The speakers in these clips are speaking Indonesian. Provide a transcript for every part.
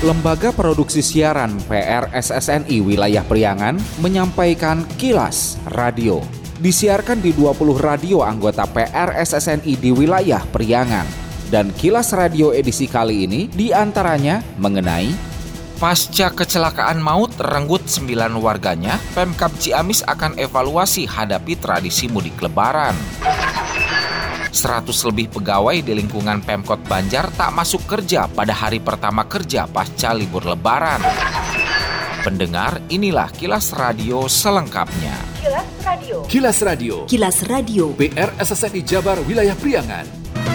Lembaga Produksi Siaran PRSSNI Wilayah Priangan menyampaikan Kilas Radio. Disiarkan di 20 radio anggota PRSSNI di wilayah Priangan. Dan Kilas Radio edisi kali ini diantaranya mengenai pasca kecelakaan maut renggut 9 warganya, Pemkab Ciamis akan evaluasi hadapi tradisi mudik lebaran. 100 lebih pegawai di lingkungan Pemkot Banjar tak masuk kerja pada hari pertama kerja pasca libur lebaran. Pendengar, inilah Kilas Radio selengkapnya. Kilas Radio. Kilas Radio. Kilas Radio. PRSSNI Jabar Wilayah Priangan.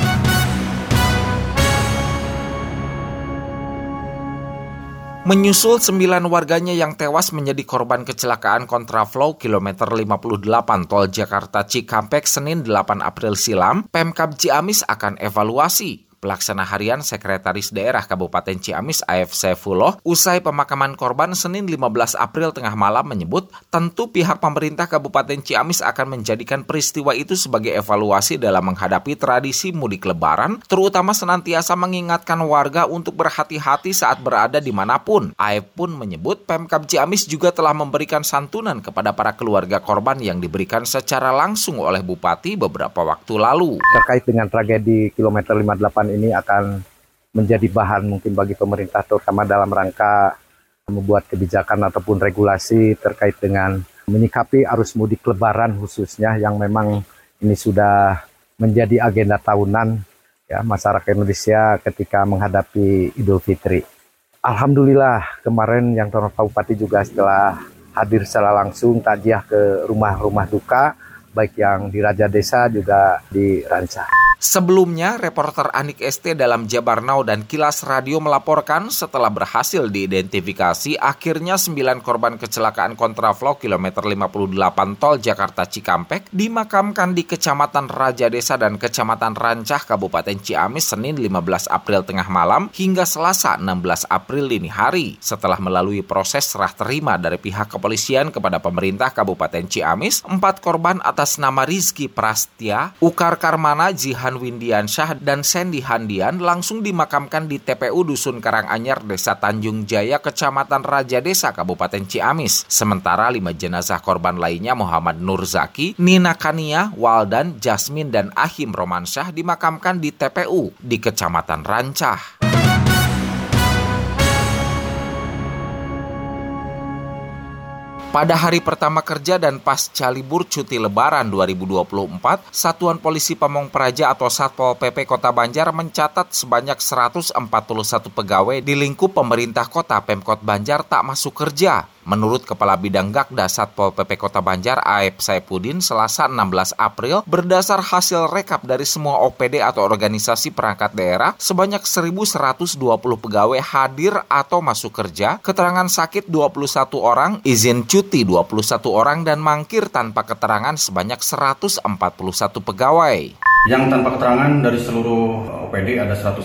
Menyusul 9 warganya yang tewas menjadi korban kecelakaan kontraflow kilometer 58 Tol Jakarta Cikampek Senin 8 April silam, Pemkab Ciamis akan evaluasi. Pelaksana Harian Sekretaris Daerah Kabupaten Ciamis A.F. Saifullah usai pemakaman korban Senin 15 April tengah malam menyebut tentu pihak pemerintah Kabupaten Ciamis akan menjadikan peristiwa itu sebagai evaluasi dalam menghadapi tradisi mudik lebaran, terutama senantiasa mengingatkan warga untuk berhati-hati saat berada dimanapun. A.F. pun menyebut Pemkab Ciamis juga telah memberikan santunan kepada para keluarga korban yang diberikan secara langsung oleh Bupati beberapa waktu lalu. Terkait dengan tragedi kilometer 58 ini akan menjadi bahan mungkin bagi pemerintah terutama dalam rangka membuat kebijakan ataupun regulasi terkait dengan menyikapi arus mudik lebaran khususnya yang memang ini sudah menjadi agenda tahunan ya masyarakat Indonesia ketika menghadapi Idul Fitri. Alhamdulillah kemarin yang Pak Bupati juga setelah hadir secara langsung takziah ke rumah-rumah duka baik yang di Raja Desa juga di Rancah. Sebelumnya, reporter Anik ST dalam Jabar Now dan Kilas Radio melaporkan setelah berhasil diidentifikasi, akhirnya 9 korban kecelakaan kontraflow kilometer 58 Tol Jakarta Cikampek dimakamkan di Kecamatan Raja Desa dan Kecamatan Rancah, Kabupaten Ciamis, Senin 15 April tengah malam hingga Selasa 16 April dini hari. Setelah melalui proses serah terima dari pihak kepolisian kepada pemerintah Kabupaten Ciamis, 4 korban atas nama Rizky Prastia, Ukar Karmana, Jihan Windiansyah dan Sandy Handian langsung dimakamkan di TPU Dusun Karanganyar, Desa Tanjung Jaya, Kecamatan Raja Desa, Kabupaten Ciamis. Sementara 5 jenazah korban lainnya Muhammad Nurzaki, Nina Kania, Waldan, Jasmine dan Ahim Romansyah dimakamkan di TPU di Kecamatan Rancah. Pada hari pertama kerja dan pasca libur cuti lebaran 2024, Satuan Polisi Pamong Praja atau Satpol PP Kota Banjar mencatat sebanyak 141 pegawai di lingkup pemerintah kota Pemkot Banjar tak masuk kerja. Menurut Kepala Bidang Gakda Satpol PP Kota Banjar A.F. Saifuddin Selasa 16 April, berdasar hasil rekap dari semua OPD atau organisasi perangkat daerah, sebanyak 1.120 pegawai hadir atau masuk kerja, keterangan sakit 21 orang, izin cuti 21 orang, dan mangkir tanpa keterangan sebanyak 141 pegawai. Yang tanpa keterangan dari seluruh OPD ada 141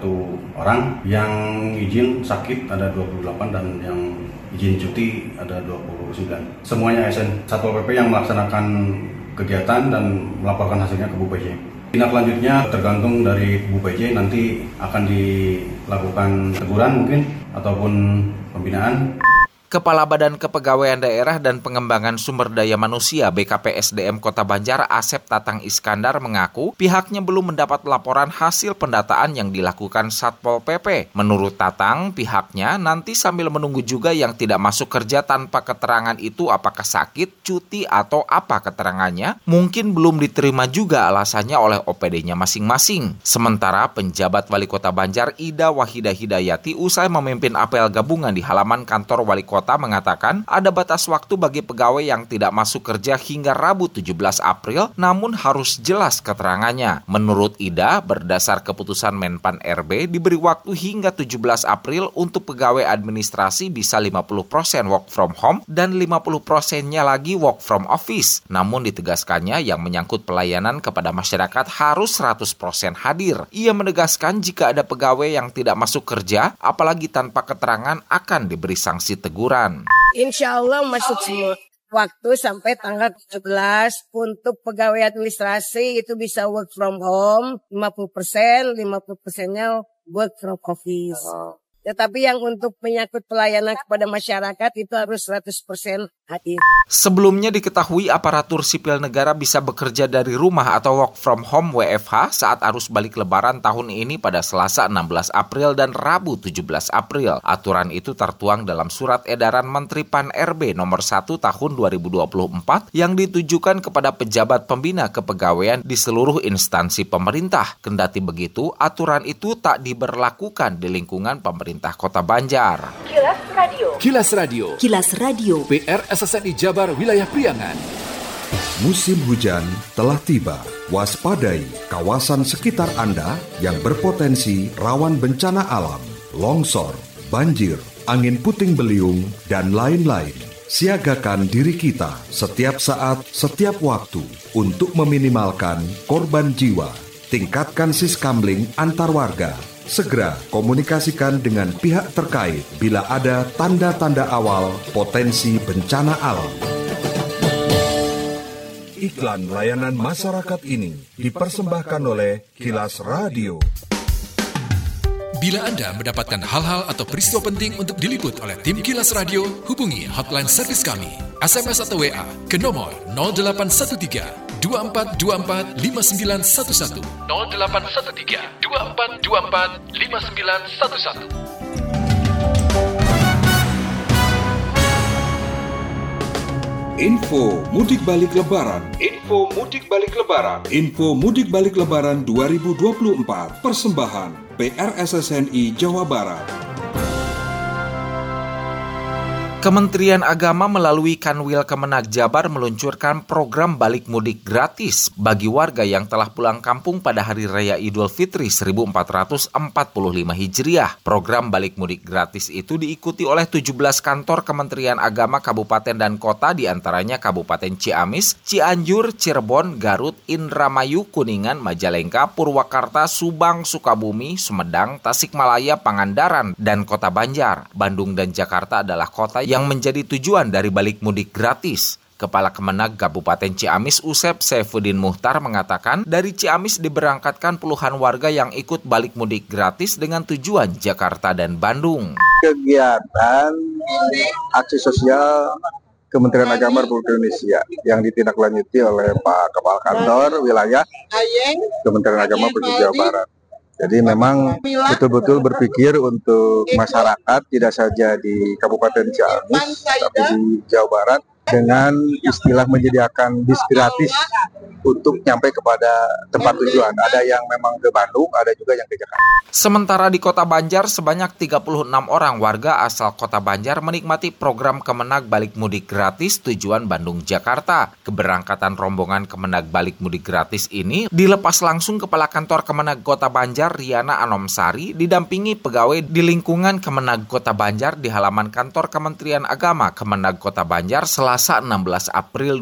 orang, yang izin sakit ada 28 dan yang izin cuti ada 29. Semuanya ASN Satpol PP yang melaksanakan kegiatan dan melaporkan hasilnya ke Bu PJ. Tindak lanjutnya tergantung dari Bu PJ, nanti akan dilakukan teguran mungkin ataupun pembinaan. Kepala Badan Kepegawaian Daerah dan Pengembangan Sumber Daya Manusia BKPSDM Kota Banjar Asep Tatang Iskandar mengaku pihaknya belum mendapat laporan hasil pendataan yang dilakukan Satpol PP. Menurut Tatang, pihaknya nanti sambil menunggu juga yang tidak masuk kerja tanpa keterangan itu apakah sakit, cuti, atau apa keterangannya, mungkin belum diterima juga alasannya oleh OPD-nya masing-masing. Sementara penjabat Wali Kota Banjar Ida Wahidah Hidayati usai memimpin apel gabungan di halaman kantor Wali Kota mengatakan ada batas waktu bagi pegawai yang tidak masuk kerja hingga Rabu 17 April, namun harus jelas keterangannya. Menurut Ida, berdasar keputusan Menpan RB, diberi waktu hingga 17 April untuk pegawai administrasi bisa 50% work from home dan 50%-nya lagi work from office. Namun ditegaskannya yang menyangkut pelayanan kepada masyarakat harus 100% hadir. Ia menegaskan jika ada pegawai yang tidak masuk kerja, apalagi tanpa keterangan, akan diberi sanksi teguran. Insya Allah masuk semua waktu sampai tanggal 17 untuk pegawai administrasi itu bisa work from home 50%, 50%-nya work from office. Tetapi yang untuk menyangkut pelayanan kepada masyarakat itu harus 100% hadir. Sebelumnya diketahui aparatur sipil negara bisa bekerja dari rumah atau work from home WFH saat arus balik lebaran tahun ini pada Selasa 16 April dan Rabu 17 April. Aturan itu tertuang dalam surat edaran Menteri Pan-RB nomor 1 tahun 2024 yang ditujukan kepada pejabat pembina kepegawaian di seluruh instansi pemerintah. Kendati begitu, aturan itu tak diberlakukan di lingkungan pemerintah Kota Banjar. Kilas Radio. Kilas Radio. Kilas Radio. PR SSNI Jabar Wilayah Priangan. Musim hujan telah tiba. Waspadai kawasan sekitar Anda yang berpotensi rawan bencana alam, longsor, banjir, angin puting beliung, dan lain-lain. Siagakan diri kita setiap saat, setiap waktu untuk meminimalkan korban jiwa. Tingkatkan siskamling antar warga. Segera komunikasikan dengan pihak terkait bila ada tanda-tanda awal potensi bencana alam. Iklan layanan masyarakat ini dipersembahkan oleh Kilas Radio. Bila Anda mendapatkan hal-hal atau peristiwa penting untuk diliput oleh tim Kilas Radio, hubungi hotline servis kami. SMS atau WA ke nomor 0813 2424 5911 0813 2424 5911. Info Mudik Balik Lebaran. Info Mudik Balik Lebaran. Info Mudik Balik Lebaran 2024. Persembahan PRSSNI Jawa Barat. Kementerian Agama melalui Kanwil Kemenag Jabar meluncurkan program balik mudik gratis bagi warga yang telah pulang kampung pada Hari Raya Idul Fitri 1445 Hijriah. Program balik mudik gratis itu diikuti oleh 17 kantor Kementerian Agama Kabupaten dan Kota, diantaranya Kabupaten Ciamis, Cianjur, Cirebon, Garut, Indramayu, Kuningan, Majalengka, Purwakarta, Subang, Sukabumi, Sumedang, Tasikmalaya, Pangandaran, dan Kota Banjar. Bandung dan Jakarta adalah kota yang menjadi tujuan dari balik mudik gratis. Kepala Kemenag Kabupaten Ciamis Usep Saifuddin Muhtar mengatakan dari Ciamis diberangkatkan puluhan warga yang ikut balik mudik gratis dengan tujuan Jakarta dan Bandung. Kegiatan aksi sosial Kementerian Agama Republik Indonesia yang ditindaklanjuti oleh Pak Kepala Kantor Wilayah Kementerian Agama Provinsi Jawa Barat. Jadi memang betul-betul berpikir untuk masyarakat tidak saja di Kabupaten Ciamis, tapi di Jawa Barat dengan istilah menyediakan bis gratis untuk nyampe kepada tempat tujuan. Ada yang memang ke Bandung, ada juga yang ke Jakarta. Sementara di Kota Banjar, sebanyak 36 orang warga asal Kota Banjar menikmati program Kemenag Balik Mudik Gratis tujuan Bandung-Jakarta. Keberangkatan rombongan Kemenag Balik Mudik Gratis ini dilepas langsung Kepala Kantor Kemenag Kota Banjar, Riana Anomsari, didampingi pegawai di lingkungan Kemenag Kota Banjar di halaman kantor Kementerian Agama Kemenag Kota Banjar Selasa 16 April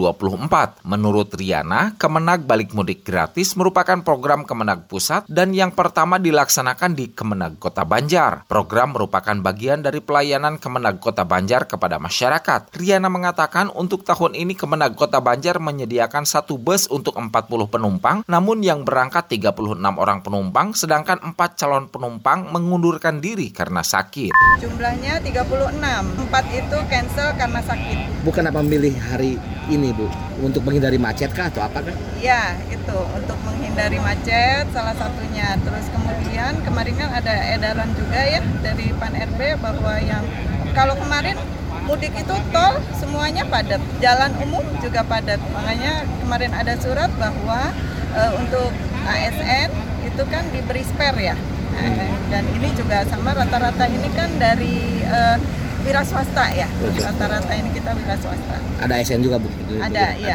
2024. Menurut Riana, Kemenag Balik Mudik Gratis merupakan program Kemenag Pusat dan yang pertama dilaksanakan di Kemenag Kota Banjar. Program merupakan bagian dari pelayanan Kemenag Kota Banjar kepada masyarakat. Riana mengatakan untuk tahun ini Kemenag Kota Banjar menyediakan 1 bus untuk 40 penumpang, namun yang berangkat 36 orang penumpang, sedangkan 4 calon penumpang mengundurkan diri karena sakit. Jumlahnya 36, 4 itu cancel karena sakit. Bukan apa memilih hari ini, Bu? Untuk menghindari macet kah atau apa kan? Ya, itu untuk menghindari macet salah satunya. Terus kemudian kemarin kan ada edaran juga ya dari Pan-RB bahwa yang kalau kemarin mudik itu tol semuanya padat, jalan umum juga padat. Makanya kemarin ada surat bahwa untuk ASN itu kan diberi spare ya. Dan ini juga sama rata-rata ini kan dari wira swasta ya. Rata-rata ini kita wira swasta. Ada ASN juga, Bu? Ada, iya.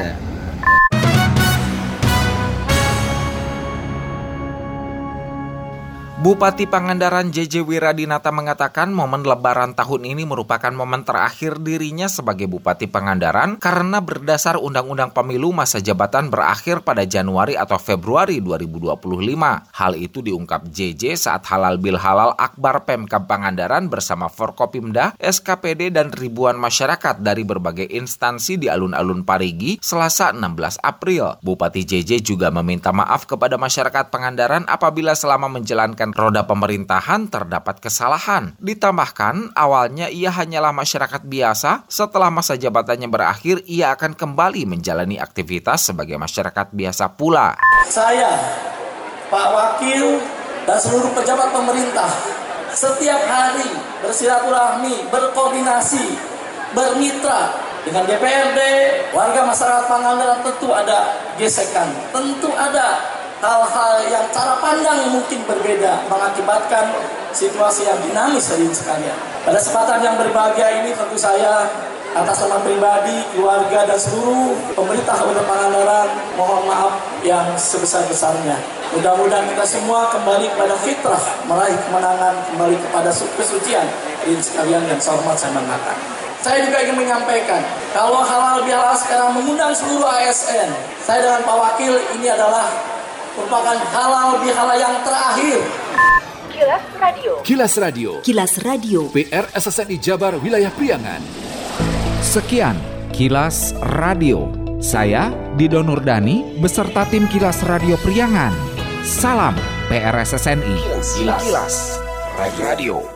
Bupati Pangandaran JJ Wiradinata mengatakan momen Lebaran tahun ini merupakan momen terakhir dirinya sebagai Bupati Pangandaran karena berdasar Undang-Undang Pemilu masa jabatan berakhir pada Januari atau Februari 2025. Hal itu diungkap JJ saat halal bil halal akbar Pemkab Pangandaran bersama Forkopimda, SKPD dan ribuan masyarakat dari berbagai instansi di alun-alun Parigi Selasa 16 April. Bupati JJ juga meminta maaf kepada masyarakat Pangandaran apabila selama menjalankan roda pemerintahan terdapat kesalahan. Ditambahkan, awalnya ia hanyalah masyarakat biasa, setelah masa jabatannya berakhir, ia akan kembali menjalani aktivitas sebagai masyarakat biasa pula. Saya, Pak Wakil, dan seluruh pejabat pemerintah setiap hari bersilaturahmi, berkoordinasi, bermitra dengan DPRD, warga masyarakat Pangandaran. Tentu ada gesekan, tentu ada hal-hal yang cara pandang mungkin berbeda, mengakibatkan situasi yang dinamis hadirin sekalian. Pada kesempatan yang berbahagia ini tentu saya atas nama pribadi, keluarga, dan seluruh pemerintah Kabupaten Pangandaran mohon maaf yang sebesar-besarnya. Mudah-mudahan kita semua kembali kepada fitrah, meraih kemenangan, kembali kepada kesucian. Hadirin sekalian yang saya hormat, saya banggakan. Saya juga ingin menyampaikan, kalau halal bihalal sekarang mengundang seluruh ASN, saya dengan Pak Wakil ini adalah merupakan halal bihalal yang terakhir. Kilas Radio. Kilas Radio. Kilas Radio. PR SSNI Jabar Wilayah Priangan. Sekian Kilas Radio. Saya Dido Nurdani beserta tim Kilas Radio Priangan. Salam PRSSNI. Kilas Radio.